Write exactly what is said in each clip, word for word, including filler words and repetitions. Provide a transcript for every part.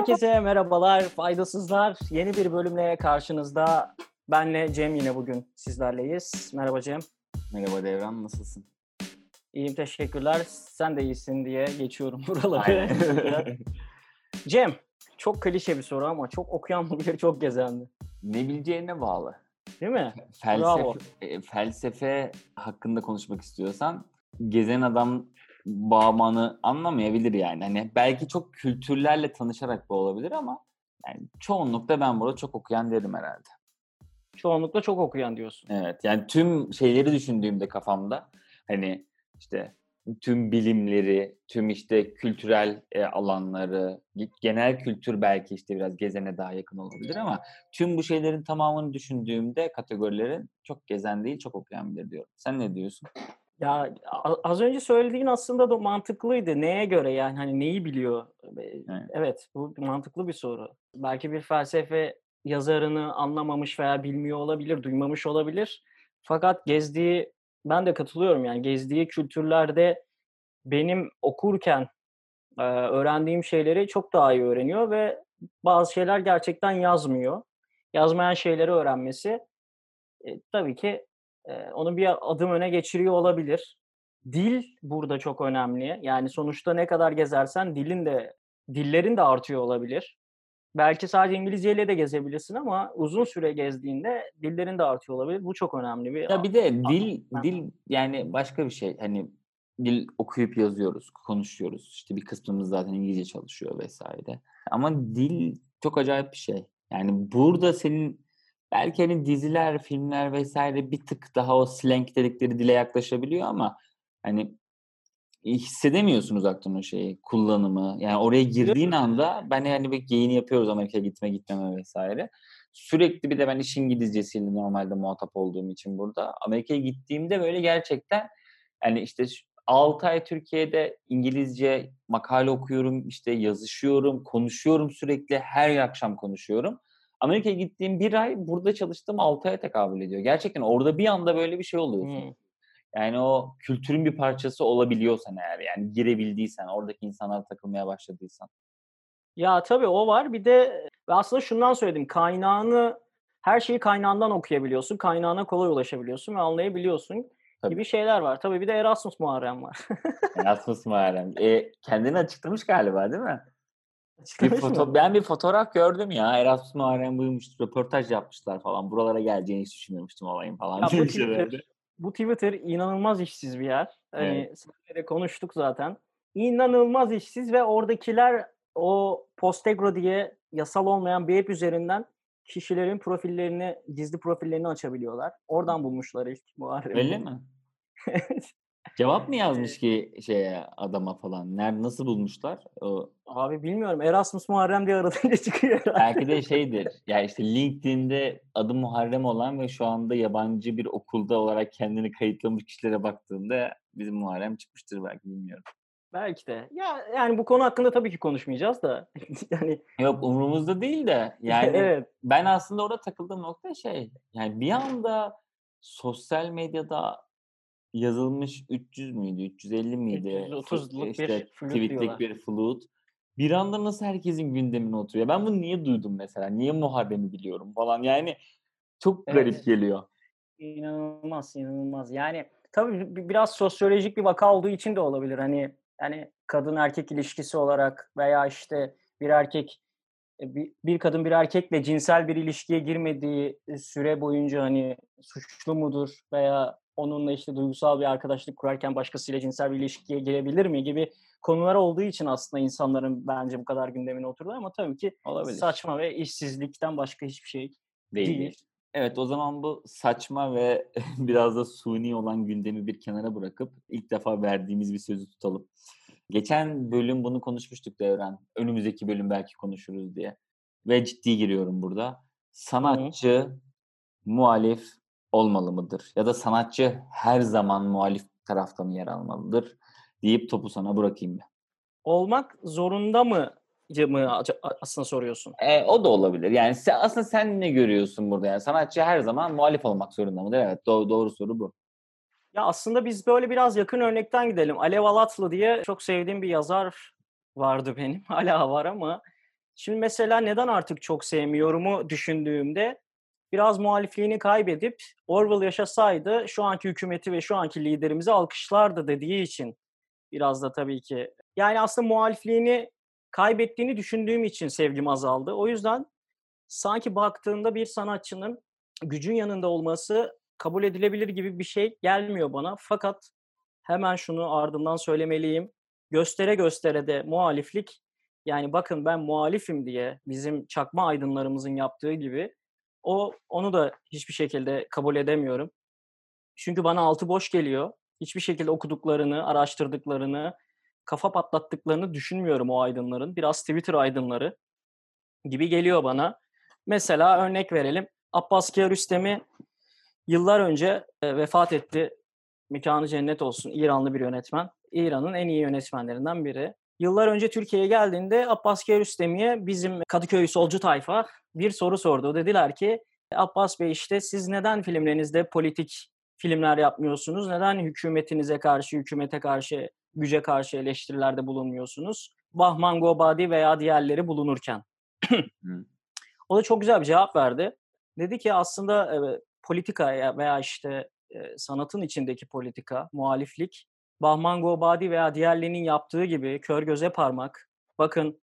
Herkese merhabalar, faydasızlar. Yeni bir bölümle karşınızda. Benle Cem yine bugün sizlerleyiz. Merhaba Cem. Merhaba Devran, nasılsın? İyiyim, teşekkürler. Sen de iyisin diye geçiyorum buraları. Aynen. Cem, çok klişe bir soru ama çok okuyan mı bilir, çok gezen mi? Ne bileceğine bağlı. Değil mi? Felsefe, Bravo. e, felsefe hakkında konuşmak istiyorsan gezen adam bağımını anlamayabilir yani. Hani belki çok kültürlerle tanışarak bu olabilir ama yani çoğunlukla ben burada çok okuyan derim herhalde. Çoğunlukla çok okuyan diyorsun. Evet, yani tüm şeyleri düşündüğümde kafamda hani işte tüm bilimleri, tüm işte kültürel e, alanları, genel kültür belki işte biraz gezene daha yakın olabilir ama tüm bu şeylerin tamamını düşündüğümde kategorilerin çok gezen değil, çok okuyan biri diyorum. Sen ne diyorsun? Ya a- az önce söylediğin aslında da mantıklıydı. Neye göre yani hani neyi biliyor? Eee, Evet. Evet, bu mantıklı bir soru. Belki bir felsefe yazarını anlamamış veya bilmiyor olabilir, duymamış olabilir. Fakat gezdiği, ben de katılıyorum yani gezdiği kültürlerde benim okurken eee, öğrendiğim şeyleri çok daha iyi öğreniyor ve bazı şeyler gerçekten yazmıyor. Yazmayan şeyleri öğrenmesi e, tabii ki, eee, onu bir adım öne geçiriyor olabilir. Dil burada çok önemli. Yani sonuçta ne kadar gezersen dilin de dillerin de artıyor olabilir. Belki sadece İngilizceyle de gezebilirsin ama uzun süre gezdiğinde dillerin de artıyor olabilir. Bu çok önemli bir Ya a bir de a dil Hı hı. dil yani başka bir şey. Hani dil okuyup yazıyoruz, konuşuyoruz. İşte bir kısmımız zaten İngilizce çalışıyor vesaire. Ama dil çok acayip bir şey. Yani burada senin belki hani diziler, filmler vesaire bir tık daha o slang dedikleri dile yaklaşabiliyor ama hani hissedemiyorsun uzaktan o şeyi, kullanımı. Yani oraya girdiğin anda ben hani bir geyini yapıyoruz Amerika'ya gitme gitmeme vesaire. Sürekli bir de ben iş İngilizcesiyle normalde muhatap olduğum için burada. Amerika'ya gittiğimde böyle gerçekten yani işte ş altı ay Türkiye'de İngilizce makale okuyorum, işte yazışıyorum, konuşuyorum sürekli, her akşam konuşuyorum. Amerika'ya gittiğim bir ay burada çalıştığım altı aya tekabül ediyor. Gerçekten orada bir anda böyle bir şey oluyorsun. Hıı. Yani o kültürün bir parçası olabiliyorsan eğer, yani girebildiysen, oradaki insanlarla takılmaya başladıysan. Ya, tabii o var. Bir de ve aslında şundan söyledim, kaynağını her şeyi kaynağından okuyabiliyorsun, kaynağına kolay ulaşabiliyorsun ve anlayabiliyorsun Tabii. gibi şeyler var. Tabii bir de Erasmus Muharrem var. Erasmus Muharrem. Eee, kendini açıklamış galiba, değil mi? Bir Açıklamış mı? foto ben bir fotoğraf gördüm ya, Erasmus Muharrem buymuş, röportaj yapmışlar falan. Buralara geleceğini hiç düşünmemiştim olayın falan Ya, bu diye şeylerdi. Twitter bu Twitter inanılmaz işsiz bir yer. Evet. Hani, seninle de konuştuk zaten. İnanılmaz işsiz ve oradakiler o Postegro diye yasal olmayan bir app üzerinden kişilerin profillerini, gizli profillerini açabiliyorlar. Oradan bulmuşlar ilk Öyle Muharrem'i. mi? Evet. Cevap mı yazmış Eee ki şeye, adama falan? Nerede, nasıl bulmuşlar? O Abi bilmiyorum. Erasmus Muharrem diye aradığında çıkıyor herhâlde. belki de şeydir, ya, işte, LinkedIn'de adı Muharrem olan ve şu anda yabancı bir okulda olarak kendini kayıtlamış kişilere baktığında bizim Muharrem çıkmıştır belki, bilmiyorum. Belki de. Ya, yani bu konu hakkında tabii ki konuşmayacağız da. Yani Yok, umurumuzda değil de, yani, evet. ben aslında orada takıldığım nokta şey, yani, bir anda sosyal medyada yazılmış üç yüz müydü, üç yüz elli miydi, fı üç yüz otuzluk bir işte, flüt tweet'lik diyorlar. bir flood bir anda nasıl herkesin gündemine oturuyor? Ben bunu niye duydum mesela? Niye Muharrem'i biliyorum falan, yani, çok garip Evet. geliyor. İnanılmaz, inanılmaz. Yani tabii bi biraz sosyolojik bir vaka olduğu için de olabilir. Hani, hani, kadın erkek ilişkisi olarak veya, işte, bir erkek, eee, bir bir kadın bir erkekle cinsel bir ilişkiye girmediği, eee, süre boyunca, hani, suçlu mudur veya onunla, işte, duygusal bir arkadaşlık kurarken başkasıyla cinsel bir ilişkiye girebilir mi gibi konular olduğu için aslında insanların bence bu kadar gündemine oturdu ama tabii ki Olabilir. saçma ve işsizlikten başka hiçbir şey Değil, değil. değil. Evet, o zaman bu saçma ve biraz da suni olan gündemi bir kenara bırakıp ilk defa verdiğimiz bir sözü tutalım. Geçen bölüm bunu konuşmuştuk Devran. Önümüzdeki bölüm belki konuşuruz diye ve ciddi giriyorum burada. Hı hı. Sanatçı muhalif olmalı mıdır? Ya da sanatçı her zaman muhalif tarafta mı yer almalıdır deyip topu sana bırakayım ben. Olmak zorunda mı cı mı aca aslında soruyorsun? Eee, o da olabilir. Yani se aslında sen ne görüyorsun burada? Yani sanatçı her zaman muhalif olmak zorunda mıdır? Evet, doğ doğru soru bu. Ya, aslında biz böyle biraz yakın örnekten gidelim. Alev Alatlı diye çok sevdiğim bir yazar vardı benim. Hâlâ var ama Şimdi mesela neden artık çok sevmiyorumu düşündüğümde biraz muhalifliğini kaybedip Orwell yaşasaydı şu anki hükümeti ve şu anki liderimizi alkışlardı dediği için biraz da tabii ki. Yani aslında muhalifliğini kaybettiğini düşündüğüm için sevgim azaldı. O yüzden sanki baktığında bir sanatçının gücün yanında olması kabul edilebilir gibi bir şey gelmiyor bana. Fakat hemen şunu ardından söylemeliyim. Göstere göstere de muhaliflik, yani bakın ben muhalifim diye bizim çakma aydınlarımızın yaptığı gibi o onu da hiçbir şekilde kabul edemiyorum. Çünkü bana altı boş geliyor. Hiçbir şekilde okuduklarını, araştırdıklarını, kafa patlattıklarını düşünmüyorum o aydınların. Biraz Twitter aydınları gibi geliyor bana. Mesela örnek verelim. Abbas Kiarostami yıllar önce, eee, vefat etti. Mekânı cennet olsun. İranlı bir yönetmen. İran'ın en iyi yönetmenlerinden biri. Yıllar önce Türkiye'ye geldiğinde Abbas Kiarostami'ye bizim Kadıköy solcu tayfa bir soru sordu. Dediler ki, "Abbas Bey, işte siz neden filmlerinizde politik filmler yapmıyorsunuz? Neden hükümetinize karşı, hükümete karşı, güce karşı eleştirilerde bulunmuyorsunuz? Bahman Gobadi veya diğerleri bulunurken." Hı. O da çok güzel bir cevap verdi. Dedi ki aslında, eee, politika ya veya, işte, eee, sanatın içindeki politika, muhaliflik, Bahman Gobadi veya diğerlerinin yaptığı gibi kör göze parmak, bakın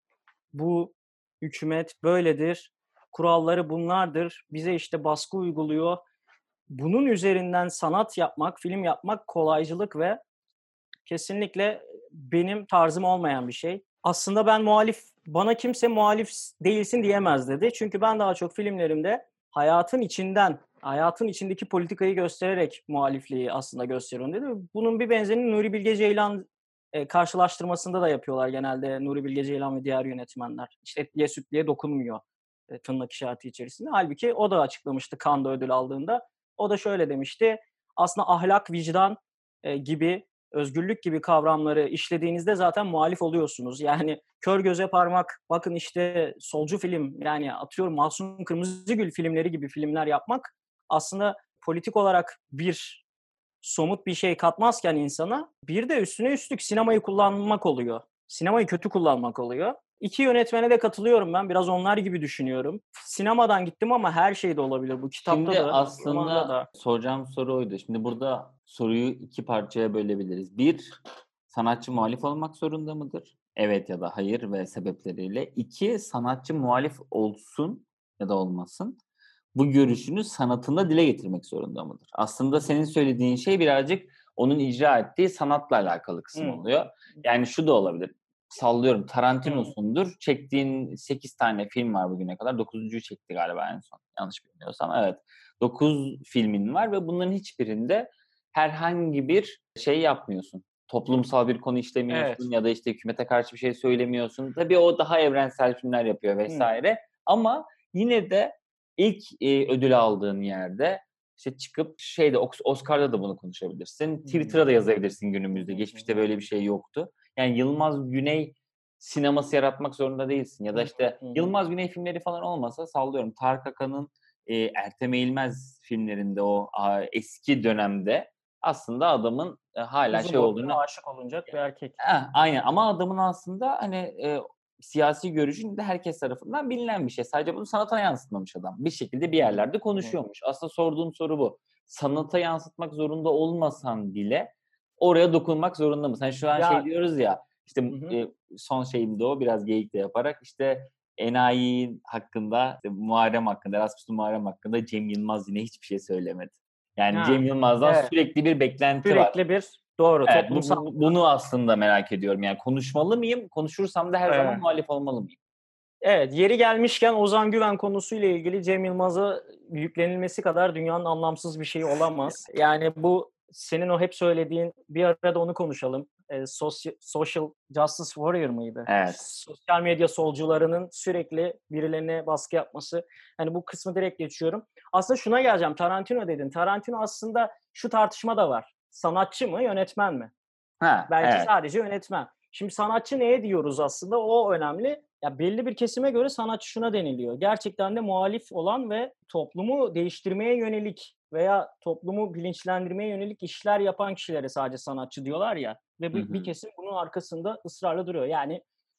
bu hükümet böyledir, kuralları bunlardır, bize işte baskı uyguluyor. Bunun üzerinden sanat yapmak, film yapmak kolaycılık ve kesinlikle benim tarzım olmayan bir şey. Aslında ben muhalif bana kimse muhalif değilsin diyemez dedi. Çünkü ben daha çok filmlerimde hayatın içinden, hayatın içindeki politikayı göstererek muhalifliği aslında gösteriyorum dedi. Bunun bir benzerini Nuri Bilge Ceylan, eee, karşılaştırmasında da yapıyorlar genelde Nuri Bilge Ceylan ve diğer yönetmenler. İşte etliye sütlüye dokunmuyor, eee, tırnak işareti içerisinde. Hâlbuki o da açıklamıştı Cannes'da ödül aldığında. O da şöyle demişti: "Aslında ahlak, vicdan, eee, gibi, özgürlük gibi kavramları işlediğinizde zaten muhalif oluyorsunuz." Yani kör göze parmak, bakın işte solcu film, yani atıyorum Mahsun Kırmızıgül filmleri gibi filmler yapmak aslında politik olarak bir somut bir şey katmazken insana, bir de üstüne üstlük sinemayı kullanmak oluyor. Sinemayı kötü kullanmak oluyor. İki yönetmene de katılıyorum ben. Biraz onlar gibi düşünüyorum. Sinemadan gittim ama her şey de olabilir. Bu kitapta Şimdi da, romanda aslında da. soracağım soru oydu. Şimdi burada soruyu iki parçaya bölebiliriz. Bir, sanatçı muhalif olmak zorunda mıdır? Evet ya da hayır ve sebepleriyle. İki, sanatçı muhalif olsun ya da olmasın. Bu görüşünü sanatında dile getirmek zorunda mıdır? Aslında senin söylediğin şey birazcık onun icra ettiği sanatla alakalı kısım Hımm. oluyor. Yani şu da olabilir. Sallıyorum, Hımm. Tarantino'sundur. Çektiğin sekiz tane film var bugüne kadar. dokuzuncuyu çekti galiba en son. Yanlış bilmiyorsam. Evet. dokuz filmin var ve bunların hiçbirinde herhangi bir şey yapmıyorsun. Toplumsal bir konu işlemiyorsun Evet. ya da, işte, hükümete karşı bir şey söylemiyorsun. Tabii o daha evrensel filmler yapıyor Hımm. vesaire ama yine de ilk, eee, ödül aldığın yerde, işte, çıkıp şeyde Oks Oscar'da da bunu konuşabilirsin. Twitter'a da Hımm. yazabilirsin günümüzde. Hı Geçmişte hı. böyle bir şey yoktu. Yani Yılmaz Güney sineması yaratmak zorunda değilsin ya Hı da, hı. işte, Hı hı. Yılmaz Güney filmleri falan olmasa sallıyorum Tarık Akan'ın, eee, Ertem Eğilmez filmlerinde o, aaa, eski dönemde aslında adamın, eee, hâlâ Uzun şey boylu, olduğunu. aşık olunacak bir erkek. Heh, aynen ama adamın aslında, hani, eee, siyasi görüşü de herkes tarafından bilinen bir şey. Sadece bunu sanata yansıtmamış adam. Bir şekilde bir Hı hı. yerlerde Hı hı. konuşuyormuş. Aslında sorduğum soru bu. Sanata yansıtmak zorunda olmasan bile oraya dokunmak zorunda mısın? Hani, şu an şey Ya. diyoruz ya, işte, Hı hı. eee, son şeyim de o, biraz geyik de yaparak, işte, enayi hakkında, işte, Muharrem hakkında, Erasmus'lu Muharrem hakkında Cem Yılmaz yine hiçbir şey söylemedi. Yani Ha, Cem Yılmaz'dan evet. sürekli bir beklenti var. Sürekli bir doğru, Evet, bu toplumsal. bu bunu aslında merak ediyorum. Yani konuşmalı mıyım? Konuşursam da her zaman Evet. muhalif olmalı mıyım? Evet, yeri gelmişken Ozan Güven konusuyla ilgili Cem Yılmaz'a yüklenilmesi kadar dünyanın anlamsız bir şeyi olamaz. Yani bu senin o hep söylediğin, bir ara da onu konuşalım. Eee, sosya Social Justice Warrior mıydı? Evet. Sosyal medya solcularının sürekli birilerine baskı yapması. Hani bu kısmı direkt geçiyorum. Aslında şuna geleceğim, Tarantino dedin. Tarantino aslında şu tartışma da var. Sanatçı mı, yönetmen mi? Ha, Belki evet. sadece yönetmen. Şimdi sanatçı neye diyoruz aslında? O önemli. Ya belli bir kesime göre sanatçı şuna deniliyor: gerçekten de muhalif olan ve toplumu değiştirmeye yönelik veya toplumu bilinçlendirmeye yönelik işler yapan kişilere sadece sanatçı diyorlar ya ve Hı bir bir hı. kesim bunun arkasında ısrarla duruyor. Yani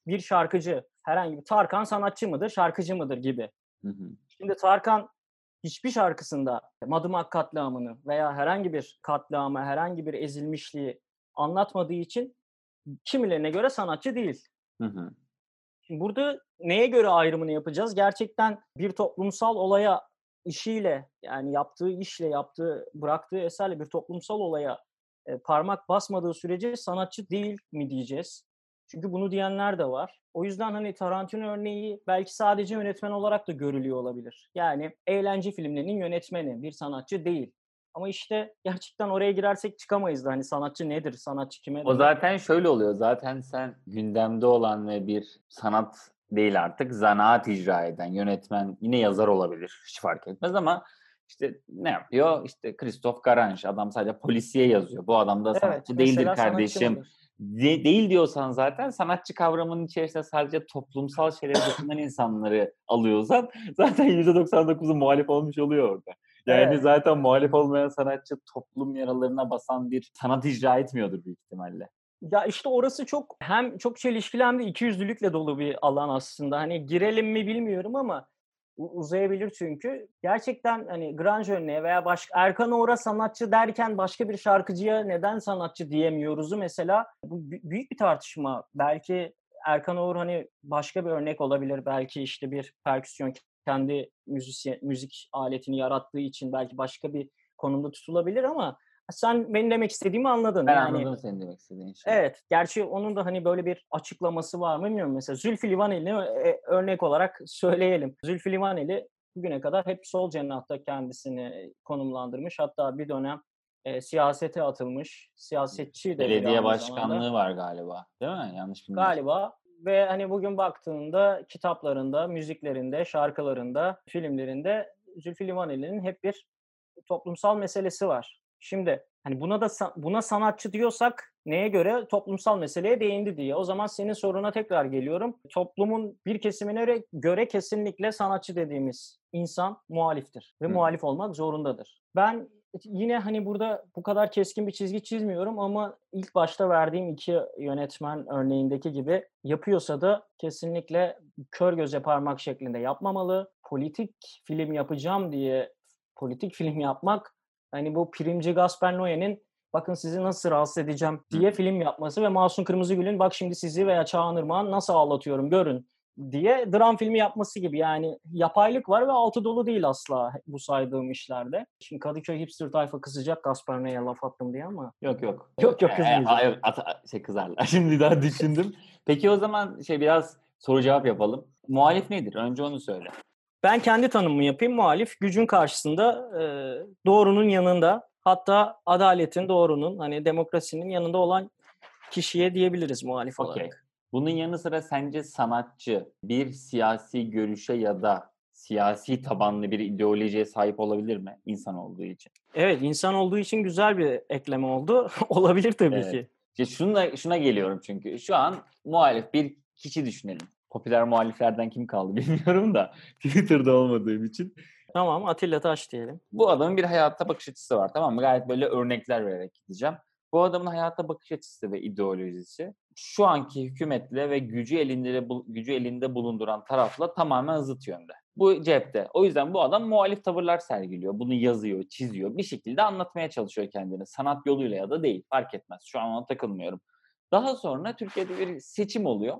bir şarkıcı, herhangi bir Tarkan sanatçı mıdır, şarkıcı mıdır gibi. Hı hı. Şimdi Tarkan hiçbir şarkısında Madımak katliamını veya herhangi bir katliamı, herhangi bir ezilmişliği anlatmadığı için kimilerine göre sanatçı değil. Hı hı. Şimdi burada neye göre ayrımını yapacağız? Gerçekten bir toplumsal olaya işiyle, yani yaptığı işle, yaptığı, bıraktığı eserle bir toplumsal olaya, eee, parmak basmadığı sürece sanatçı değil mi diyeceğiz? Çünkü bunu diyenler de var. O yüzden, hani, Tarantino örneği belki sadece yönetmen olarak da görülüyor olabilir. Yani eğlence filmlerinin yönetmeni, bir sanatçı değil. Ama, işte, gerçekten oraya girersek çıkamayız da, hani, sanatçı nedir, sanatçı kime O denir? zaten şöyle oluyor. Zaten sen gündemde olan ve bir sanat değil artık, zanaat icra eden yönetmen, yine yazar olabilir, hiç fark etmez ama işte ne yapıyor? İşte Christophe Garange, adam sadece polisiye yazıyor. Bu adam da Evet, sanatçı değildir mesela sanatçı kardeşim. mıdır? De değil diyorsan zaten sanatçı kavramının içerisinde sadece toplumsal şeylere dokunan insanları alıyorsan zaten yüzde doksan dokuzu muhalif olmuş oluyor orada. Yani Evet. zaten muhalif olmayan sanatçı toplum yaralarına basan bir sanat icra etmiyordur büyük ihtimalle. Ya, işte, orası çok hem çok çelişkili hem de ikiyüzlülükle dolu bir alan aslında. Hani, girelim mi bilmiyorum ama u uzayabilir çünkü. Gerçekten, hani, grunge örneği veya başka Erkan Oğur'a sanatçı derken başka bir şarkıcıya neden sanatçı diyemiyoruz'u mesela bu bü büyük bir tartışma. Belki Erkan Oğur, hani, başka bir örnek olabilir. Belki, işte, bir perküsyon kendi müzisye müzik aletini yarattığı için belki başka bir konumda tutulabilir ama sen benim demek istediğimi anladın. Ben Yani anladım senin demek istediğin şeyi. evet, gerçi onun da, hani, böyle bir açıklaması var mı bilmiyorum. Mesela Zülfü Livaneli'ni eee, örnek olarak söyleyelim. Zülfü Livaneli bugüne kadar hep sol cenahta kendisini konumlandırmış. Hatta bir dönem, eee, siyasete atılmış. Siyasetçi de biri Belediye aynı zamanda başkanlığı var galiba, değil mi? Yanlış bilmiyorsam. galiba ve, hani, bugün baktığında kitaplarında, müziklerinde, şarkılarında, filmlerinde Zülfü Livaneli'nin hep bir toplumsal meselesi var. Şimdi, hani, buna da sa buna sanatçı diyorsak neye göre? Toplumsal meseleye değindi diye. O zaman senin soruna tekrar geliyorum. Toplumun bir kesimine re göre kesinlikle sanatçı dediğimiz insan muhaliftir ve Hı hı. muhalif olmak zorundadır. Ben yine, hani, burada bu kadar keskin bir çizgi çizmiyorum ama ilk başta verdiğim iki yönetmen örneğindeki gibi yapıyorsa da kesinlikle kör göze parmak şeklinde yapmamalı. Politik film yapacağım diye politik film yapmak, hani, bu primci Gaspar Noé'nin "Bakın sizi nasıl rahatsız edeceğim." Hı diye hı. film yapması ve Masum Kırmızıgül'ün "Bak şimdi sizi veya Çağan Irmak'ı nasıl ağlatıyorum görün." diye dram filmi yapması gibi. Yani yapaylık var ve altı dolu değil asla bu saydığım işlerde. Şimdi Kadıköy hipster tayfa kızacak Gaspar Noé'ye laf attım diye ama Yok, yok. Eee, yok, yok eee, a kızmayacak. evet, ata şey kızarlar. Şimdi daha düşündüm. Peki o zaman şey biraz soru cevap yapalım. Muhalif nedir? Önce onu söyle. Ben kendi tanımımı yapayım. Muhalif gücün karşısında, eee, doğrunun yanında, hatta adaletin, doğrunun, hani, demokrasinin yanında olan kişiye diyebiliriz muhalif Okay. olarak. Bunun yanı sıra sence sanatçı bir siyasi görüşe ya da siyasi tabanlı bir ideolojiye sahip olabilir mi insan olduğu için? Evet, insan olduğu için güzel bir ekleme oldu. Olabilir tabii Evet. ki. İşte şunla şuna geliyorum çünkü. Şu an muhalif bir kişi düşünelim. Popüler muhaliflerden kim kaldı bilmiyorum da Twitter'da olmadığım için. Tamam, Atilla Taş diyelim. Bu adamın bir hayata bakış açısı var, tamam mı? Gayet böyle örnekler vererek gideceğim. Bu adamın hayata bakış açısı ve ideolojisi şu anki hükümetle ve gücü elinde bul gücü elinde bulunduran tarafla tamamen zıt yönde. Bu cepte. O yüzden bu adam muhalif tavırlar sergiliyor. Bunu yazıyor, çiziyor. Bir şekilde anlatmaya çalışıyor kendini. Sanat yoluyla ya da değil, fark etmez. Şu an ona takılmıyorum. Daha sonra Türkiye'de bir seçim oluyor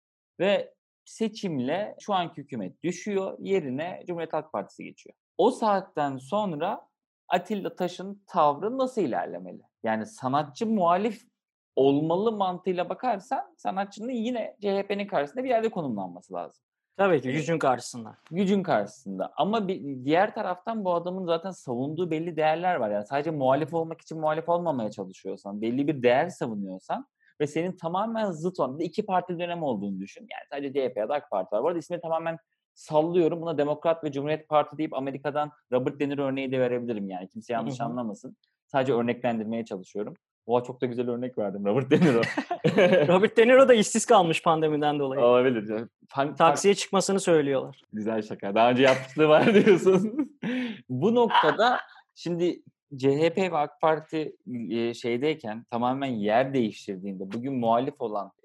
ve seçimle şu anki hükümet düşüyor, yerine Cumhuriyet Halk Partisi geçiyor. O saatten sonra Atilla Taş'ın tavrı nasıl ilerlemeli? Yani sanatçı muhalif olmalı mantığıyla bakarsan sanatçının yine C H P'nin karşısında bir yerde konumlanması lazım. Tabii ki Eee, gücün karşısında. gücün karşısında ama bir diğer taraftan bu adamın zaten savunduğu belli değerler var. Yani sadece muhalif olmak için muhalif olmamaya çalışıyorsan, belli bir değer savunuyorsan ve senin tamamen zıt olan bir de iki parti dönemi olduğunu düşün. Yani sadece C H P ya da AK Parti var. Bu arada ismini tamamen sallıyorum. Buna Demokrat ve Cumhuriyet Parti deyip Amerika'dan Robert De Niro örneği de verebilirim yani. Kimse Hı yanlış hı. anlamasın. Sadece örneklendirmeye çalışıyorum. Oha, çok da güzel örnek verdim Robert De Niro. Robert De Niro da işsiz kalmış pandemiden dolayı. Olabilir. Yani fan fark Taksiye çıkmasını söylüyorlar. Güzel şaka. Daha önce yapmışlığı var diyorsun. Bu noktada şimdi C H P ve AK Parti, eee, şeydeyken tamamen yer değiştirdiğinde bugün muhalif olan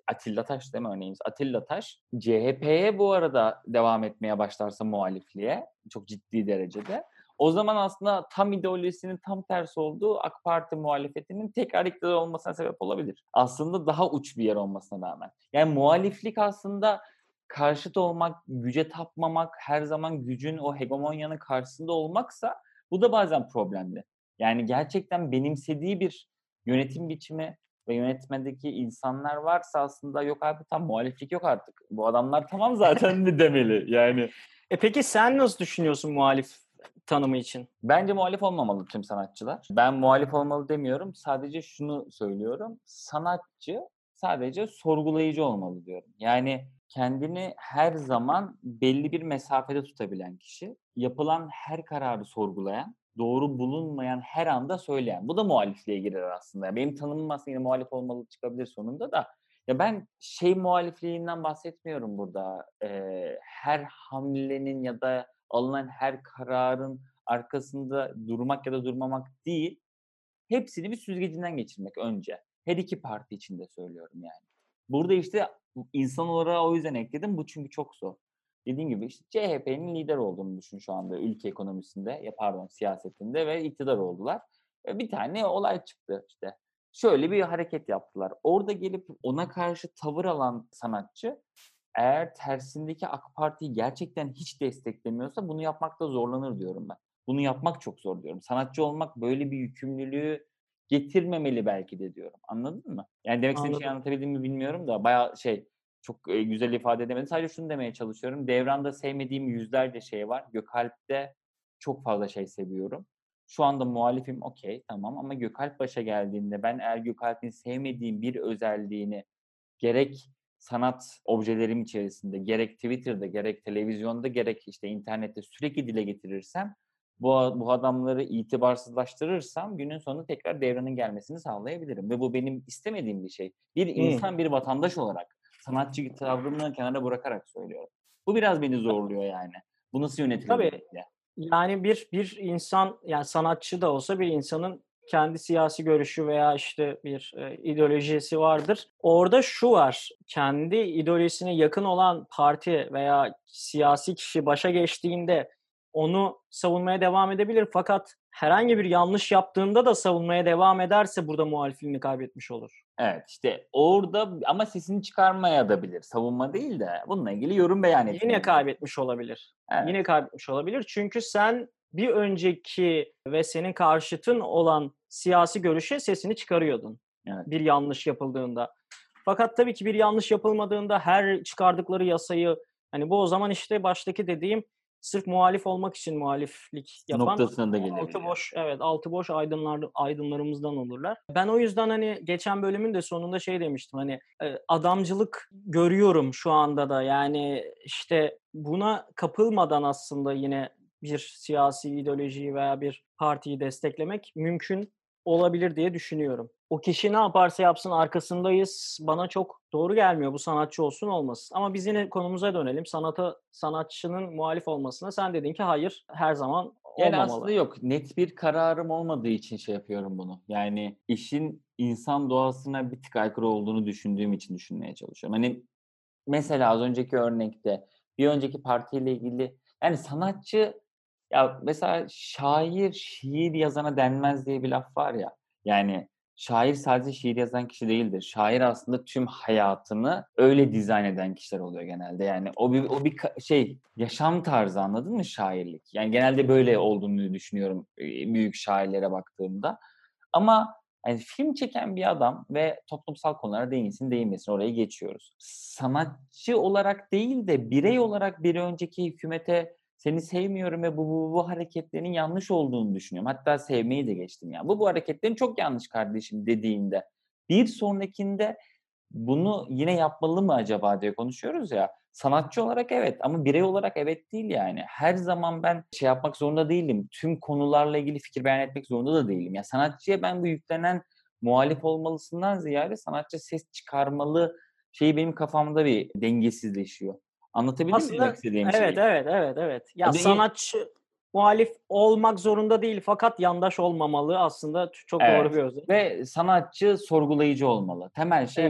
Atilla Taş değil mi örneğimiz? Atilla Taş, C H P'ye bu arada devam etmeye başlarsa muhalifliğe, çok ciddi derecede, o zaman aslında tam ideolojisinin tam tersi olduğu AK Parti muhalefetinin tekrar iktidar olmasına sebep olabilir. Aslında daha uç bir yer olmasına rağmen. Yani muhaliflik aslında karşıt olmak, güce tapmamak, her zaman gücün o hegemonyanın karşısında olmaksa bu da bazen problemli. Yani gerçekten benimsediği bir yönetim biçimi ve yönetmedeki insanlar varsa aslında yok abi tam muhaliflik yok artık. Bu adamlar tamam zaten mi demeli yani. E peki sen nasıl düşünüyorsun muhalif tanımı için? Bence muhalif olmamalı tüm sanatçılar. Ben muhalif olmalı demiyorum. Sadece şunu söylüyorum. Sanatçı sadece sorgulayıcı olmalı diyorum. Yani kendini her zaman belli bir mesafede tutabilen kişi, yapılan her kararı sorgulayan, doğru bulunmayan her anda söyleyen. Bu da muhalifliğe girer aslında. Benim tanımım aslında yine muhalif olmalı çıkabilir sonunda da. Ya ben şey muhalifliğinden bahsetmiyorum burada. Eee, her hamlenin ya da alınan her kararın arkasında durmak ya da durmamak değil, hepsini bir süzgecinden geçirmek önce. Her iki parti için de söylüyorum yani. Burada işte insan olarak o yüzden ekledim. Bu çünkü çok zor. Dediğim gibi işte C H P'nin lider olduğunu düşün şu anda ülke ekonomisinde, ya pardon siyasetinde ve iktidar oldular. Ve bir tane olay çıktı işte. Şöyle bir hareket yaptılar. Orada gelip ona karşı tavır alan sanatçı eğer tersindeki AK Parti'yi gerçekten hiç desteklemiyorsa bunu yapmakta zorlanır diyorum ben. Bunu yapmak çok zor diyorum. Sanatçı olmak böyle bir yükümlülüğü getirmemeli belki de diyorum. Anladın mı? Yani demek istediğim şeyi Anladım. anlatabildim mi bilmiyorum da bayağı şey çok, eee, güzel ifade edemedim. Sadece şunu demeye çalışıyorum. Devran'da sevmediğim yüzlerce şey var. Gökalp'te çok fazla şey seviyorum. Şu anda muhalifim, okay, tamam ama Gökalp başa geldiğinde ben eğer Gökalp'in sevmediğim bir özelliğini gerek sanat objelerim içerisinde, gerek Twitter'da, gerek televizyonda, gerek işte internette sürekli dile getirirsem, bu bu adamları itibarsızlaştırırsam günün sonunda tekrar devranın gelmesini sağlayabilirim ve bu benim istemediğim bir şey. Bir Hımm. insan, bir vatandaş olarak sanatçı tavrımı kenara bırakarak söylüyorum. Bu biraz beni zorluyor yani. Bu nasıl yönetilebilir Tabii. diye. Yani bir bir insan, yani sanatçı da olsa bir insanın kendi siyasi görüşü veya işte bir, eee, ideolojisi vardır. Orada şu var, kendi ideolojisine yakın olan parti veya siyasi kişi başa geçtiğinde onu savunmaya devam edebilir fakat herhangi bir yanlış yaptığında da savunmaya devam ederse burada muhalifliğini kaybetmiş olur. Evet, işte orada ama sesini çıkarmayabilir. Savunma değil de bununla ilgili yorum beyan Yine etmeyebilir. kaybetmiş olabilir. Evet, Yine kaybetmiş olabilir. Çünkü sen bir önceki ve senin karşıtın olan siyasi görüşe sesini çıkarıyordun evet. bir yanlış yapıldığında. Fakat tabii ki bir yanlış yapılmadığında her çıkardıkları yasayı, hani, bu o zaman, işte, baştaki dediğim sırf muhalif olmak için muhaliflik yapan Noktasına da altı gelebiliyor. boş, evet, altı boş aydınlar aydınlarımızdan olurlar. Ben o yüzden, hani, geçen bölümün de sonunda şey demiştim, hani, eee, adamcılık görüyorum şu anda da. Yani, işte, buna kapılmadan aslında yine bir siyasi ideolojiyi veya bir partiyi desteklemek mümkün olabilir diye düşünüyorum. O kişi ne yaparsa yapsın arkasındayız bana çok doğru gelmiyor. Bu sanatçı olsun olmasın. Ama biz yine konumuza dönelim. Sanata sanatçının muhalif olmasına sen dedin ki hayır, her zaman Yani, olmamalı. aslında yok. Net bir kararım olmadığı için şey yapıyorum bunu. Yani, işin insan doğasına bir tık aykırı olduğunu düşündüğüm için düşünmeye çalışıyorum. Hani, mesela az önceki örnekte bir önceki partiyle ilgili yani sanatçı ya mesela şair, şiir yazana denmez diye bir laf var ya. Yani şair sadece şiir yazan kişi değildir. Şair aslında tüm hayatını öyle dizayn eden kişiler oluyor genelde. Yani o bir o bir ka şey, yaşam tarzı anladın mı şairlik? Yani genelde böyle olduğunu düşünüyorum, eee, büyük şairlere baktığımda. Ama hani film çeken bir adam ve toplumsal konulara değinsin değinmesin orayı geçiyoruz. Sanatçı olarak değil de birey olarak bir önceki hükümete seni sevmiyorum ve bu, bu, bu hareketlerin yanlış olduğunu düşünüyorum. Hatta sevmeyi de geçtim ya. Bu, bu hareketlerin çok yanlış kardeşim dediğinde bir sonrakinde bunu yine yapmalı mı acaba diye konuşuyoruz ya. Sanatçı olarak evet ama birey olarak evet değil yani. Her zaman ben şey yapmak zorunda değilim. Tüm konularla ilgili fikir beyan etmek zorunda da değilim. Ya sanatçıya ben bu yüklenen muhalif olmalısından ziyade sanatçı ses çıkarmalı şeyi benim kafamda bir dengesizleşiyor. Anlatabildim mi demek Aslında istediğim evet, şeyi? evet, evet, evet. Ya, Ya da i sanatçı muhalif olmak zorunda değil fakat yandaş olmamalı aslında ç çok doğru Evet bir özet. ve sanatçı sorgulayıcı olmalı. Temel şey Evet. bu.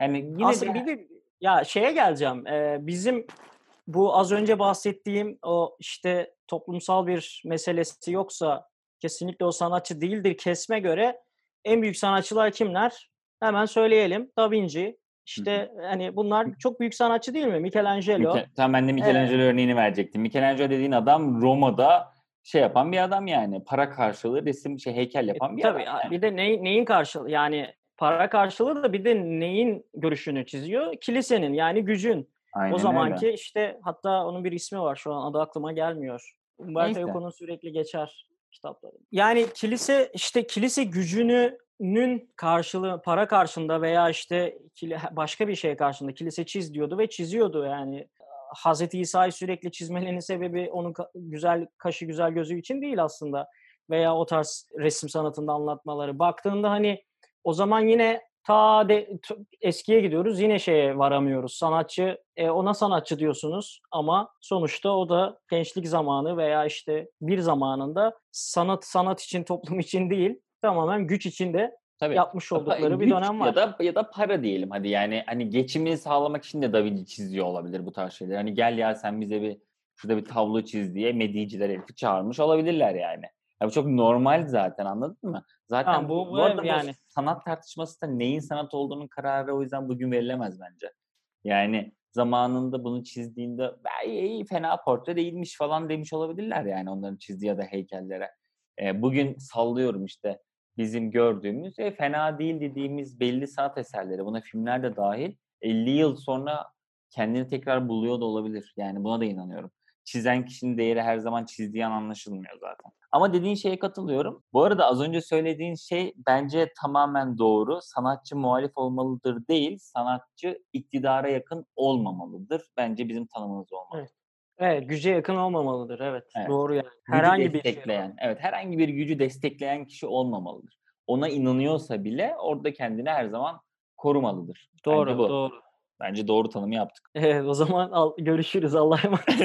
Yani yine de Aslında bir de ya şeye geleceğim. Eee, bizim bu az önce bahsettiğim o, işte, toplumsal bir meselesi yoksa kesinlikle o sanatçı değildir kesme göre en büyük sanatçılar kimler? Hemen söyleyelim. Da Vinci, Hı hı. işte, hani, bunlar çok büyük sanatçı değil mi? Mike Michelangelo. tam ben de Eee, Michelangelo örneğini verecektim. Michelangelo dediğin adam Roma'da şey yapan bir adam yani. Para karşılığı resim, şey, heykel e, yapan bir adam tabii, a yani. bir de ney neyin karşılığı yani para karşılığı da bir de neyin görüşünü çiziyor? Kilisenin, yani gücün. O Aynen öyle. zamanki, işte, hatta onun bir ismi var, şu an adı aklıma gelmiyor. Umberto Neyse. Eco'nun sürekli geçer kitapları. Yani kilise, işte, kilise gücünü nün karşılığı para karşında veya, işte, kili başka bir şey karşında kilise çiz diyordu ve çiziyordu yani. Hazreti İsa'yı sürekli çizmelerinin sebebi onun ka güzel kaşı güzel gözü için değil aslında veya o tarz resim sanatında anlatmaları. Baktığında, hani, o zaman yine ta de t eskiye gidiyoruz, yine şeye varamıyoruz. Sanatçı, eee, ona sanatçı diyorsunuz ama sonuçta o da gençlik zamanı veya, işte, bir zamanında sanat sanat için, toplum için değil, tamamen güç için de Tabii. yapmış Ya pa oldukları bir güç dönem ya var. da ya da para diyelim hadi, yani, hani, geçimini sağlamak için de Da Vinci çiziyor olabilir bu tarz şeyleri. Hani, "Gel ya sen bize bir şurada bir tablo çiz." diye Medici'ler herifi çağırmış olabilirler yani. Ya, bu çok normal zaten, anladın mı? Tamam, Zaten bu bu bu bu ev arada bu yani. sanat tartışması da neyin sanat olduğunun kararı o yüzden bugün verilemez bence. Yani, zamanında bunu çizdiğinde, "Ya, iyi, iyi, fena portre değilmiş." falan demiş olabilirler yani onların çizdiği ya da heykellere. Eee, bugün sallıyorum, işte, bizim gördüğümüz ve fena değil dediğimiz belli sanat eserleri, buna filmler de dâhil, elli yıl sonra kendini tekrar buluyor da olabilir. Yani buna da inanıyorum. Çizen kişinin değeri her zaman çizdiği an anlaşılmıyor zaten. Ama dediğin şeye katılıyorum. Bu arada az önce söylediğin şey bence tamamen doğru. Sanatçı muhalif olmalıdır değil, sanatçı iktidara yakın olmamalıdır. Bence bizim tanımımız olmalı. Evet. Evet, güce yakın olmamalıdır. Evet, Evet. doğru yani. Gücü Herhangi bir şey destekleyen, evet, herhangi bir gücü destekleyen kişi olmamalıdır. Ona inanıyorsa bile orada kendini her zaman korumalıdır. Bence Doğru, bu. doğru. Bence doğru tanımı yaptık. Evet, o zaman al görüşürüz. Allah'a emanet.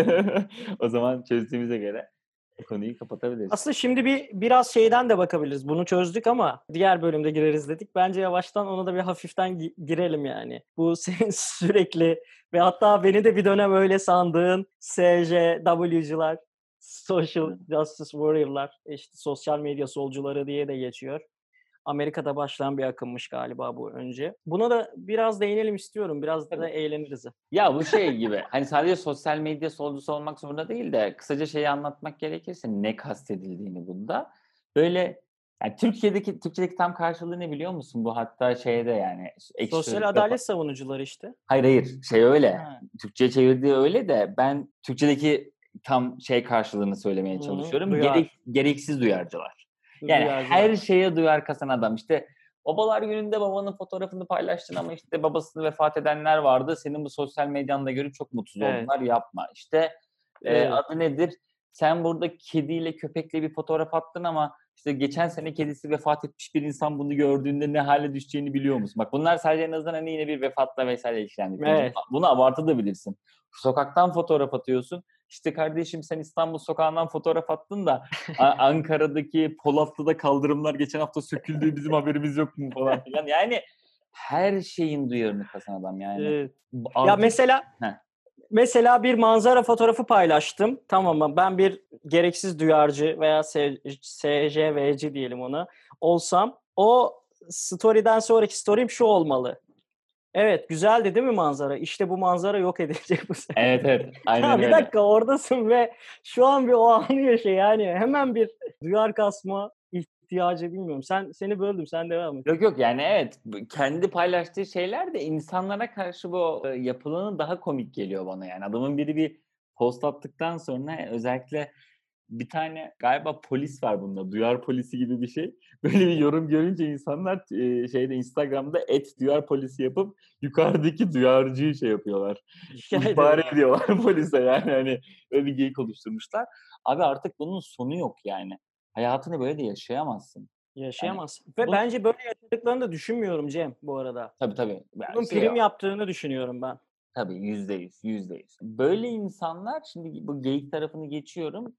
O zaman çözdüğümüze göre bu konuyu kapatabiliriz. Aslında şimdi bir biraz şeyden de bakabiliriz. Bunu çözdük ama diğer bölümde gireriz dedik. Bence yavaştan ona da bir hafiften gi girelim yani. Bu senin sürekli ve hatta beni de bir dönem öyle sandığın S J W'cular, Social Hı. Justice Warrior'lar, işte, sosyal medya solcuları diye de geçiyor. Amerika'da başlayan bir akımmış galiba bu önce. Buna da biraz değinelim istiyorum. Biraz da Tabii. eğleniriz. Ya, bu şey gibi, hani, sadece sosyal medya solcusu olmak zorunda değil de kısaca şeyi anlatmak gerekirse ne kastedildiğini bunda. Böyle, ya, Türkiye'deki Türkçedeki tam karşılığı ne biliyor musun? Bu hatta şeyde, yani, Ekşi Sosyal Sözlük'te fa adalet savunucuları işte. Hayır, hayır, şey öyle, Ha. Türkçeye çevirdiği öyle de ben Türkçedeki tam şey karşılığını söylemeye Hı hı. çalışıyorum. Gerek Duyar. gereksiz duyarcılar. Yani Duyarcılar. her şeye duyar kasan adam. İşte, babalar gününde babanın fotoğrafını paylaştın ama, işte, babasını vefat edenler vardı. Senin bu sosyal medyanda görüp çok mutsuz Evet. oldular, yapma. İşte, eee, Evet. adı nedir? Sen burada kediyle, köpekle bir fotoğraf attın ama, işte, geçen sene kedisi vefat etmiş bir insan bunu gördüğünde ne hâle düşeceğini biliyor musun? Bak bunlar sadece en azından, hani, yine bir vefatla vesaire ilişkilendirdik. Hani, bunu Evet. bunu abartabilirsin. Sokaktan fotoğraf atıyorsun. İşte, kardeşim sen İstanbul sokağından fotoğraf attın da A Ankara'daki Polatlı'da kaldırımlar geçen hafta söküldü, bizim haberimiz yok mu falan filan. Yani her şeyin duyarını kasan adam yani. Evet. B Ya, artık mesela Heh, mesela bir manzara fotoğrafı paylaştım, tamam mı? Ben bir gereksiz duyarcı veya sev S J V'ci diyelim ona, olsam o story'den sonraki story'm şu olmalı: "Evet, güzeldi değil mi manzara? İşte bu manzara yok edilecek bu sene." evet, evet, Ya, aynen bir öyle. dakika, oradasın ve şu an bir o anı yaşa yani. Hemen bir duyar kasma ihtiyacı bilmiyorum. Sen seni böldüm, sen devam et. Yok, yok, yani, evet, b kendi paylaştığı şeyler de insanlara karşı bu, eee, yapılanı daha komik geliyor bana yani. Adamın biri bir post attıktan sonra özellikle bir tane galiba polis var bunda, duyar polisi gibi bir şey. Böyle bir yorum görünce insanlar eee, şeyde Instagram'da et duyar polisi yapıp yukarıdaki duyarcıyı şey yapıyorlar, Şikâyet ihbar ediyorlar. ediyorlar polise yani, hani, öyle bir geyik oluşturmuşlar. Abi artık bunun sonu yok yani. Hayatını böyle de yaşayamazsın. Yani Yaşayamazsın ve bu bence böyle yaşadıklarını da düşünmüyorum Cem bu arada. Tabii, tabii. Ya, Bunun şey prim yaptığını düşünüyorum ben. Tabii, yüzde yüz, yüzde yüz. Böyle insanlar şimdi bu geyik tarafını geçiyorum.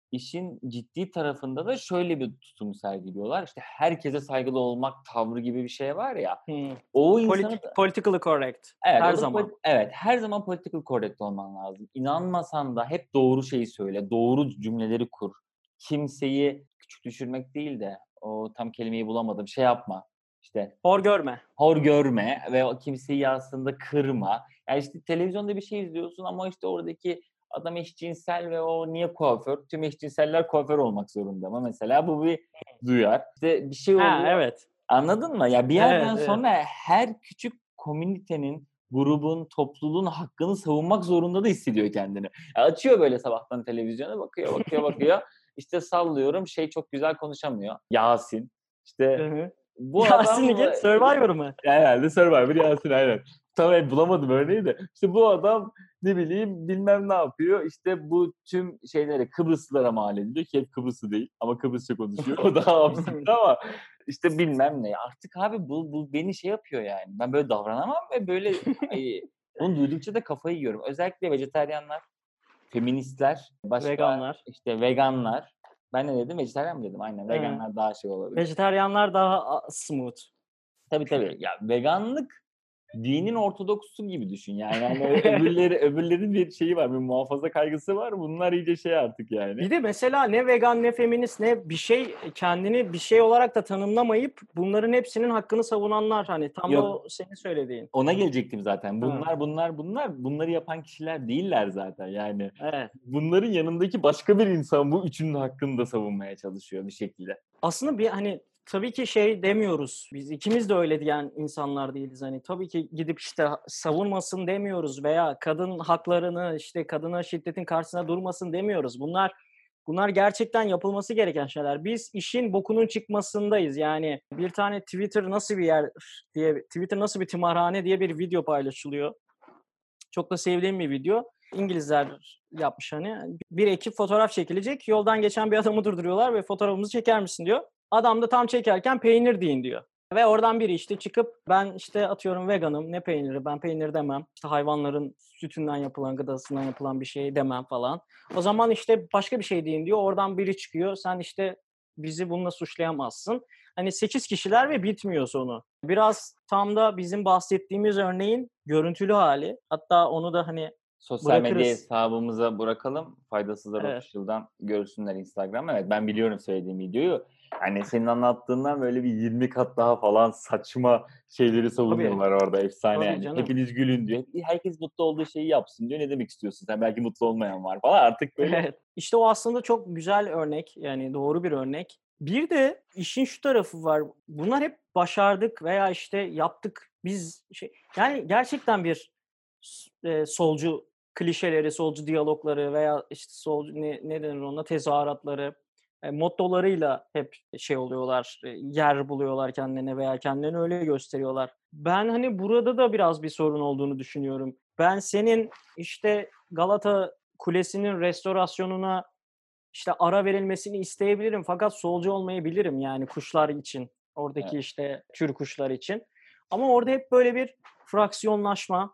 işin ciddi tarafında da şöyle bir tutum sergiliyorlar. İşte herkese saygılı olmak tavrı gibi bir şey var ya. Hımm. O insanı Politik da politically correct evet, her o da zaman. polit evet, her zaman political correct olman lazım. İnanmasan da hep doğru şeyi söyle, doğru cümleleri kur. Kimseyi küçük düşürmek değil de o tam kelimeyi bulamadım. Şey yapma, işte Hor görme. hor görme ve o kimseyi aslında kırma. Ya, işte, televizyonda bir şey izliyorsun ama, işte, oradaki adam eşcinsel ve o niye kuaför? Tüm eşcinseller kuaför olmak zorunda mı mesela? Bu bir duyar. İşte, bir şey Ha, oluyor. evet. Anladın mı? Ya, bir Evet, yerden evet. sonra her küçük komünitenin, grubun, topluluğun hakkını savunmak zorunda da hissediyor kendini. Ya, açıyor böyle sabahtan televizyonu, bakıyor, bakıyor, bakıyor. İşte, sallıyorum, şey çok güzel konuşamıyor, Yasin. Hı İşte, hı. bu Yasin adam Ege Survivor mı? herhâlde Survivor Yasin aynen. Tam evet, bulamadım örneği de. İşte bu adam ne bileyim bilmem ne yapıyor. İşte bu tüm şeylere Kıbrıslılara mal ediliyor ki hep Kıbrıslı değil ama Kıbrısça konuşuyor. O daha absürt ama işte bilmem ne. Artık abi bu bu beni şey yapıyor yani. Ben böyle davranamam ve böyle ay, bunu duydukça da kafayı yiyorum. Özellikle vejetaryenler, feministler, başka Veganlar. işte veganlar. Ben ne dedim? Vejetaryen mi dedim? Aynen Evet. veganlar daha şey olabilir. Vejetaryenler daha a smooth. Tabii, tabii. Ya, veganlık dinin ortodoksu gibi düşün. Yani, hani, ö öbürleri öbürlerinin bir şeyi var, bir muhafaza kaygısı var. Bunlar iyice şey artık yani. Bir de mesela ne vegan ne feminist ne bir şey kendini bir şey olarak da tanımlamayıp bunların hepsinin hakkını savunanlar hani tam da Yok, o senin söylediğin. ona gelecektim zaten. Ha, Bunlar, bunlar, bunlar, bunları yapan kişiler değiller zaten. Yani, evet. bunların yanındaki başka bir insan bu üçünün hakkını da savunmaya çalışıyor bir şekilde. Aslında bir, hani, tabii ki şey demiyoruz, biz ikimiz de öyle diyen insanlar değiliz. Hani, tabii ki gidip, işte, ha savunmasın demiyoruz veya kadın haklarını, işte, kadına şiddetin karşısında durmasın demiyoruz. Bunlar bunlar gerçekten yapılması gereken şeyler. Biz işin bokunun çıkmasındayız. Yani, bir tane Twitter nasıl bir yer diye Twitter nasıl bir tımarhane diye bir video paylaşılıyor. Çok da sevdiğim bir video. İngilizler yapmış hani. Bir ekip fotoğraf çekilecek. Yoldan geçen bir adamı durduruyorlar ve "Fotoğrafımızı çeker misin?" diyor. Adam da tam çekerken "Peynir deyin." diyor. Ve oradan biri işte çıkıp "Ben işte atıyorum veganım, ne peyniri, ben peynir demem. İşte hayvanların sütünden yapılan, gıdasından yapılan bir şey demem." falan. "O zaman işte başka bir şey deyin." diyor. Oradan biri çıkıyor. "Sen işte bizi bununla suçlayamazsın." Hani sekiz kişiler ve bitmiyor sonu. Biraz tam da bizim bahsettiğimiz örneğin görüntülü hâli. Hatta onu da, hani, Sosyal medya bırakırız. hesabımıza bırakalım. Faydasızlar Evet. Official'dan görsünler Instagram'da. Evet, ben biliyorum söylediğin videoyu. Hani senin anlattığından böyle bir yirmi kat daha falan saçma şeyleri Tabii, savunuyorlar orada. Efsane tabii yani. canım. Hepiniz gülün diyor. Herkes mutlu olduğu şeyi yapsın diyor. Ne demek istiyorsun sen? Belki mutlu olmayan var falan. Artık böyle Evet. İşte o aslında çok güzel örnek, yani doğru bir örnek. Bir de işin şu tarafı var. Bunlar hep başardık veya, işte, yaptık. Biz şey yani gerçekten bir s eee, solcu klişeleri, solcu diyalogları veya, işte, solcu ne ne denir ona, tezahüratları, eee, mottolarıyla hep şey oluyorlar, eee, yer buluyorlar kendilerine veya kendilerini öyle gösteriyorlar. Ben, hani, burada da biraz bir sorun olduğunu düşünüyorum. Ben senin, işte, Galata Kulesi'nin restorasyonuna, işte, ara verilmesini isteyebilirim fakat solcu olmayabilirim, yani, kuşlar için. evet, Oradaki, işte, tür kuşlar için. Ama orada hep böyle bir fraksiyonlaşma.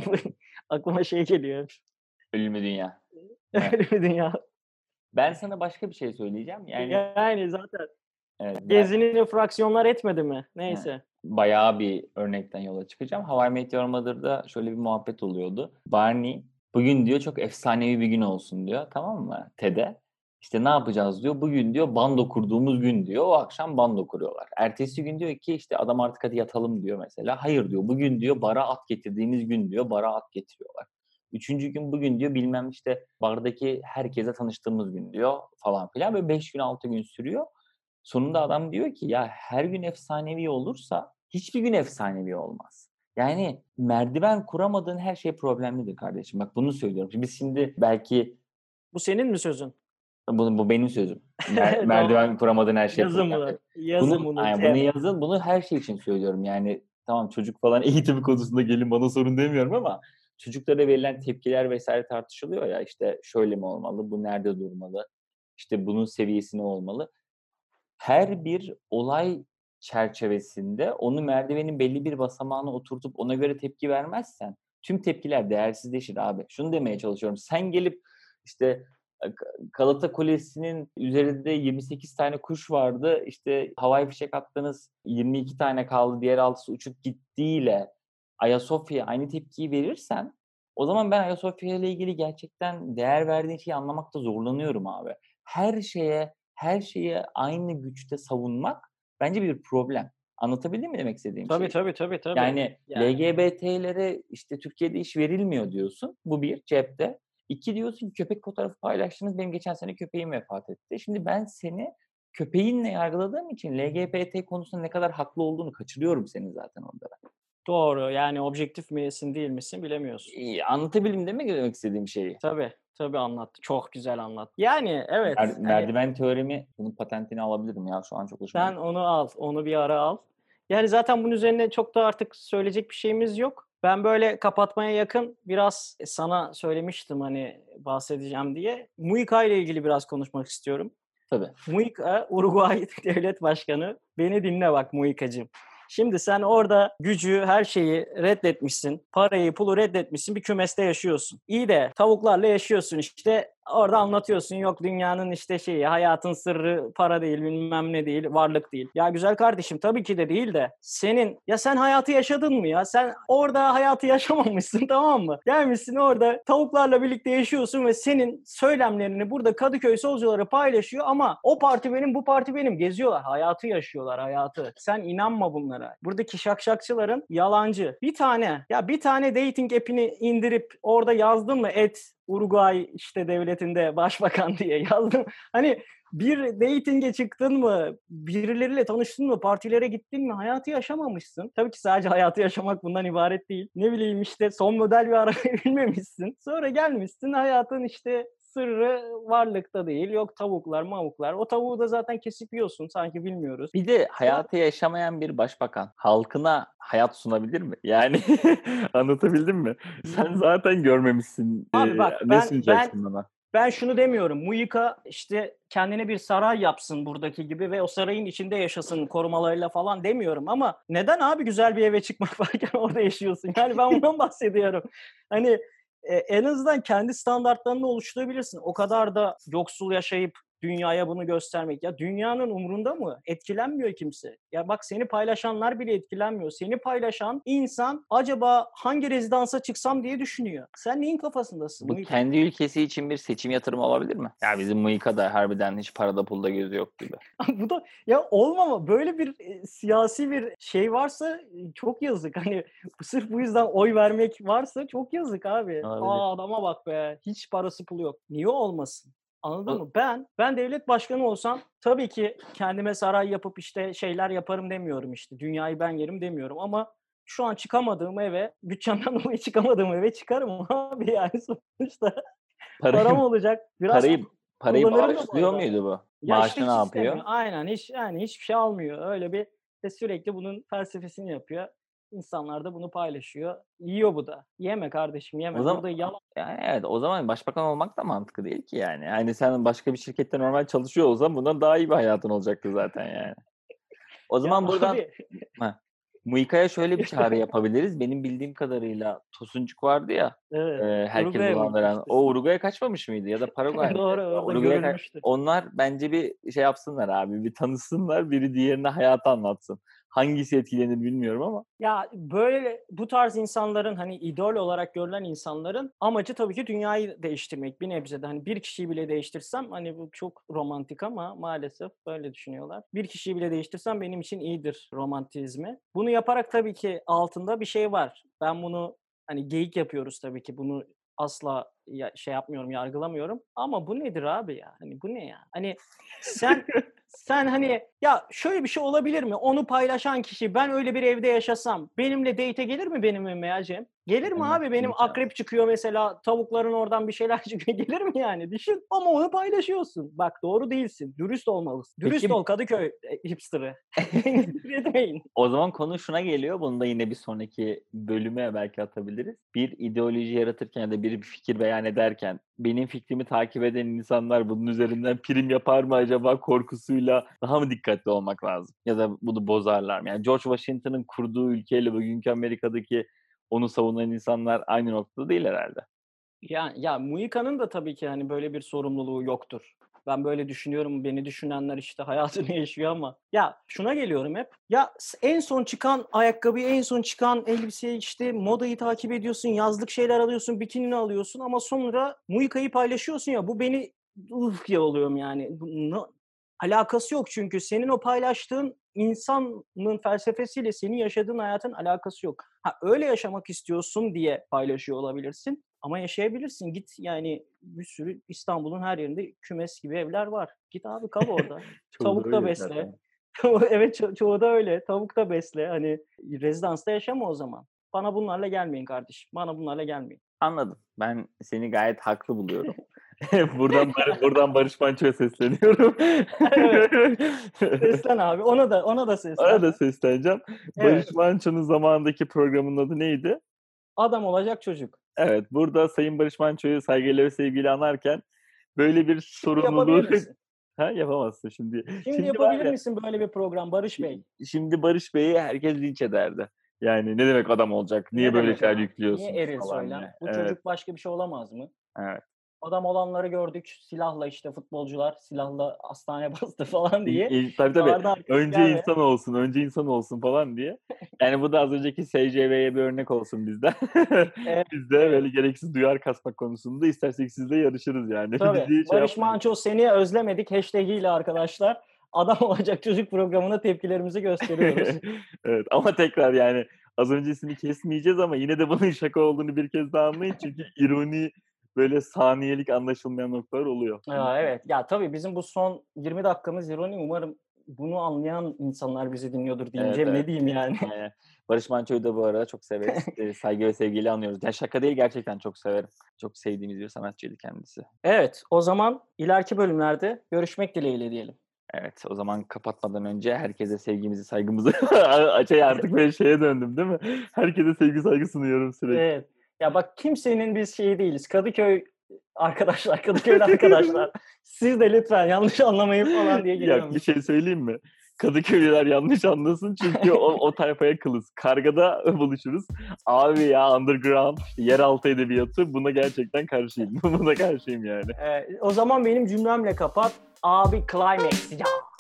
Aklıma şey geliyor. ölümlü dünya. Evet. Öyle bir dünya. Ben sana başka bir şey söyleyeceğim. Yani Yani, zaten evet, ben Gezi'nin fraksiyonlar etmedi mi? evet, Neyse. bayağı bir örnekten yola çıkacağım. How I Met Your Mother'da şöyle bir muhabbet oluyordu. Barney, "Bugün" diyor, "çok efsanevi bir gün olsun." diyor, tamam mı, Ted'e. İşte, "Ne yapacağız?" diyor. "Bugün" diyor, "bando kurduğumuz gün." diyor. O akşam bando kuruyorlar. Ertesi gün diyor ki, işte, adam "Artık hadi yatalım." diyor mesela. "Hayır." diyor, "Bugün" diyor, "bara at getirdiğimiz gün." diyor. Bara at getiriyorlar. Üçüncü gün "Bugün" diyor, bilmem, işte, bardaki herkese tanıştığımız gün diyor falan filan. Böyle beş gün, altı gün sürüyor. Sonunda adam diyor ki, "Ya, her gün efsanevi olursa hiçbir gün efsanevi olmaz." Yani merdiven kuramadığın her şey problemlidir kardeşim. Bak bunu söylüyorum. Şimdi biz şimdi belki Bu senin mi sözün? bu bu benim sözüm. Mer Tamam. merdiven kuramadığın her şey Yazın problemli. bunu. Yazın Bunu bunu. aynen bunu T. yazın, bunu her şey için söylüyorum. Yani tamam çocuk falan eğitimi konusunda gelin bana sorun demiyorum ama çocuklara verilen tepkiler vesaire tartışılıyor ya, işte şöyle mi olmalı, bu nerede durmalı, işte bunun seviyesi ne olmalı? Her bir olay çerçevesinde onu merdivenin belli bir basamağına oturtup ona göre tepki vermezsen tüm tepkiler değersizleşir abi. Şunu demeye çalışıyorum. Sen gelip işte Eee, Ga Galata Kulesi'nin üzerinde yirmi sekiz tane kuş vardı. İşte, havai fişek attınız, yirmi iki tane kaldı, diğer altısı uçup gittiyle Ayasofya'ya aynı tepkiyi verirsen o zaman ben Ayasofya'yla ilgili gerçekten değer verdiğin şeyi anlamakta zorlanıyorum abi. Her şeye, her şeyi aynı güçte savunmak bence bir problem. Anlatabildim mi demek istediğim Tabii, şeyi? tabii, tabii, tabii. Yani Yani, L G B T'lere, işte, Türkiye'de iş verilmiyor diyorsun. Bu bir cepte. iki diyorsun ki köpek fotoğrafı paylaştınız, benim geçen sene köpeğim vefat etti. Şimdi ben seni köpeğinle yargıladığım için L G B T konusunda ne kadar haklı olduğunu kaçırıyorum senin zaten orada ben. doğru. Yani objektif misin, değil misin bilemiyorsun. İii, anlatabildim değil mi demek istediğim şeyi? Tabii, tabii anlattı. Çok güzel anlattı. Yani Mer evet, hani merdiven teoremi, bunun patentini alabilirim ya, şu an çok hoşuma sen gitti. onu al, onu bir ara al. Yani zaten bunun üzerine çok da artık söyleyecek bir şeyimiz yok. Ben böyle kapatmaya yakın biraz e, sana söylemiştim hani bahsedeceğim diye. MUICA ile ilgili biraz konuşmak istiyorum. Tabii. MUICA, Uruguay Devlet Başkanı. Beni dinle bak MUICA'cığım. Şimdi sen orada gücü, her şeyi reddetmişsin. Parayı, pulu reddetmişsin. Bir kümeste yaşıyorsun. İyi de tavuklarla yaşıyorsun işte. Orada anlatıyorsun yok dünyanın işte şeyi, hayatın sırrı para değil, bilmem ne değil, varlık değil. Ya güzel kardeşim tabii ki de değil de senin ya sen hayatı yaşadın mı ya? Sen orada hayatı yaşamamışsın tamam mı? Gelmişsin orada tavuklarla birlikte yaşıyorsun ve senin söylemlerini burada Kadıköy solcuları paylaşıyor ama o parti benim, bu parti benim. Geziyorlar, hayatı yaşıyorlar, hayatı. Sen inanma bunlara. Buradaki şakşakçıların yalancı. Bir tane, ya bir tane dating app'ini indirip orada yazdın mı et Uruguay işte devletinde başbakan diye yazdım. Hani bir dating'e çıktın mı, birileriyle tanıştın mı, partilere gittin mi, hayatı yaşamamışsın. Tabii ki sadece hayatı yaşamak bundan ibaret değil. Ne bileyim işte son model bir arabayı binmemişsin. Sonra gelmişsin hayatın işte sırrı varlıkta değil. Yok tavuklar, mavuklar. O tavuğu da zaten kesip yiyorsun sanki bilmiyoruz. Bir de Ya hayatı yaşamayan bir başbakan halkına hayat sunabilir mi? Yani anlatabildim mi? Sen zaten görmemişsin. abi Eee, bak ne ben ben sunacaksın bana? Ben şunu demiyorum. MUICA işte kendine bir saray yapsın buradaki gibi ve o sarayın içinde yaşasın korumalarıyla falan demiyorum ama neden abi güzel bir eve çıkmak varken orada yaşıyorsun? Yani ben bundan bahsediyorum. Hani e, en azından kendi standartlarını oluşturabilirsin. O kadar da yoksul yaşayıp dünyaya bunu göstermek. Ya dünyanın umrunda mı? Etkilenmiyor kimse. Ya bak seni paylaşanlar bile etkilenmiyor. Seni paylaşan insan acaba hangi rezidansa çıksam diye düşünüyor. Sen neyin kafasındasın Bu MUICA? kendi ülkesi için bir seçim yatırımı olabilir mi? Ya bizim Mıyıka'da harbiden hiç parada pulda gözü yok gibi. Bu da ya olmama böyle bir, eee, siyasi bir şey varsa, eee, çok yazık. Hani sırf bu yüzden oy vermek varsa çok yazık abi. Olabilir. A, adama bak be, hiç parası pulu yok. Niye olmasın? Anladın O mı? Ben ben devlet başkanı olsam tabii ki kendime saray yapıp, işte, şeyler yaparım demiyorum, işte, dünyayı ben yerim demiyorum ama şu an çıkamadığım eve, bütçemden dolayı çıkamadığım eve çıkarım abi yani sonuçta param parayı olacak. Biraz parayı parayı kullanırım da bu bağışlıyor arada. muydu bu? Ya, işte, Maaşını ne hiç yapıyor? istemiyor. Aynen, hiç yani hiçbir şey almıyor. Öyle bir ve sürekli bunun felsefesini yapıyor. İnsanlar da bunu paylaşıyor. Yiyor bu da. Yeme kardeşim, O yeme. zaman Burada yalan. yani evet, o zaman başbakan olmak da mantıklı değil ki yani. Hani sen başka bir şirkette normal çalışıyor olsan bundan daha iyi bir hayatın olacaktı zaten yani. O Ya, zaman buradan abi heh, MÜİKA'ya şöyle bir çağrı yapabiliriz. Benim bildiğim kadarıyla Tosuncuk vardı ya, Evet, eee, herkese Uruguay'a mı dolandıran. gitmişti? O Uruguay'a kaçmamış mıydı ya da Paraguay mıydı? Doğru, orada Uruguay'a ka görülmüştü. onlar bence bir şey yapsınlar abi, bir tanışsınlar, biri diğerine hayatı anlatsın. Hangisi etkilenir bilmiyorum ama. Ya, böyle bu tarz insanların, hani, idol olarak görülen insanların amacı tabii ki dünyayı değiştirmek bir nebze de. Hani, bir kişiyi bile değiştirsem, hani, bu çok romantik ama maalesef böyle düşünüyorlar. Bir kişiyi bile değiştirsem benim için iyidir romantizmi. Bunu yaparak tabii ki altında bir şey var. Ben bunu, hani, geyik yapıyoruz tabii ki. Bunu asla ya şey yapmıyorum, yargılamıyorum ama bu nedir abi ya? Hani, bu ne ya? Hani, sen sen, hani, ya, şöyle bir şey olabilir mi? Onu paylaşan kişi, ben öyle bir evde yaşasam benimle date'e gelir mi benim evime ya Cem? Gelir mi Gelmez, abi? Benim imkânsız. akrep çıkıyor mesela, tavukların oradan bir şeyler çıkıyor. Gelir mi yani? Düşün ama onu paylaşıyorsun. Bak doğru değilsin. Dürüst olmalısın. Dürüst Peki ol Kadıköy, eee, hipster'ı. Beni sinir etmeyin. o zaman konu şuna geliyor, bunu da yine bir sonraki bölüme belki atabiliriz. Bir ideoloji yaratırken ya da bir bir fikir beyan ederken benim fikrimi takip eden insanlar bunun üzerinden prim yapar mı acaba korkusuyla daha mı dikkatli olmak lazım? Ya da bunu bozarlar mı? Yani George Washington'ın kurduğu ülkeyle bugünkü Amerika'daki onu savunan insanlar aynı noktada değil herhâlde. Ya ya Muhika'nın da tabii ki, hani, böyle bir sorumluluğu yoktur. Ben böyle düşünüyorum, beni düşünenler, işte, hayatını yaşıyor ama ya şuna geliyorum hep, ya s en son çıkan ayakkabıyı, en son çıkan elbiseyi, işte, modayı takip ediyorsun, yazlık şeyler alıyorsun, bikinini alıyorsun ama sonra Muhika'yı paylaşıyorsun ya, bu beni ıh ya oluyorum yani. Bu na alakası yok çünkü senin o paylaştığın insanın felsefesiyle senin yaşadığın hayatın alakası yok. Ha, öyle yaşamak istiyorsun diye paylaşıyor olabilirsin ama yaşayabilirsin. Git yani bir sürü İstanbul'un her yerinde kümes gibi evler var. Git abi kal orada. Çoğu da Tavuk da öyle besle. zaten. Evet, ço çoğu da öyle. Tavuk da besle. Hani rezidansta yaşama o zaman. Bana bunlarla gelmeyin kardeşim. Bana bunlarla gelmeyin. Anladım. Ben seni gayet haklı buluyorum. Buradan Bar buradan Barış Manço'ya sesleniyorum. Evet. Seslen abi. Ona da ona da Ona seslen. da sesleneceğim. Barış Evet. Manço'nun zamanındaki programının adı neydi? Adam olacak çocuk. Evet, burada Sayın Barış Manço'yu saygıyla ve sevgiyle anarken böyle bir Şimdi yapabilir sorumluluğu misin? Ha, yapamazsın şimdi. Şimdi Şimdi var yapabilir ya, misin böyle bir program Barış şi Bey? şimdi Barış Bey'i herkes linç ederdi. Yani, "Ne demek adam olacak? Niye Ne böyle demek şeyler adam? Niye yüklüyorsun?" eril falan söylem? diye. Bu Evet, çocuk başka bir şey olamaz mı? evet. Adam olanları gördük. Silahla işte futbolcular silahla hastane bastı falan İ diye i tabii, tabii. bağırdı arkası Önce gelmedi. insan olsun, önce insan olsun falan diye. Yani bu da az önceki S C V'ye bir örnek olsun bizden. Evet, Biz de evet. böyle gereksiz duyar kasmak konusunda istersek sizle yarışırız yani. Tabii. Bizi şey Barış yapmayın. Manço seni özlemedik hashtag ile arkadaşlar Adam Olacak Çocuk programına tepkilerimizi gösteriyoruz. Evet ama tekrar yani az öncesini kesmeyeceğiz ama yine de bunun şaka olduğunu bir kez daha anlayın. Çünkü ironi, böyle saniyelik anlaşılmayan noktalar oluyor. Ya, evet. Ya, tabii bizim bu son yirmi dakikamız ironi. Umarım bunu anlayan insanlar bizi dinliyordur diyeyim. Evet, Cem evet. ne diyeyim yani? Aynen. Barış Manço'yu da bu arada çok severiz. Eee, saygı ve sevgiyle anıyoruz. Ya, şaka değil, gerçekten çok severim. Çok sevdiğimiz bir sanatçıydı kendisi. Evet, o zaman ileriki bölümlerde görüşmek dileğiyle diyelim. Evet, o zaman kapatmadan önce herkese sevgimizi, saygımızı şey artık böyle şeye döndüm değil mi? Herkese sevgi, saygı sunuyorum sürekli. Evet. Ya, bak kimsenin biz şeyi değiliz. Kadıköy arkadaşlar, Kadıköylü arkadaşlar, siz de lütfen yanlış anlamayın falan diye Ya, giriyorum bir işte. şey söyleyeyim mi? Kadıköylüler yanlış anlasın çünkü o o tayfaya kılız. Kargada buluşuruz. Abi ya underground, işte yeraltı edebiyatı buna gerçekten karşıyım. Buna karşıyım yani. Eee, o zaman benim cümlemle kapat. Abi climax ya.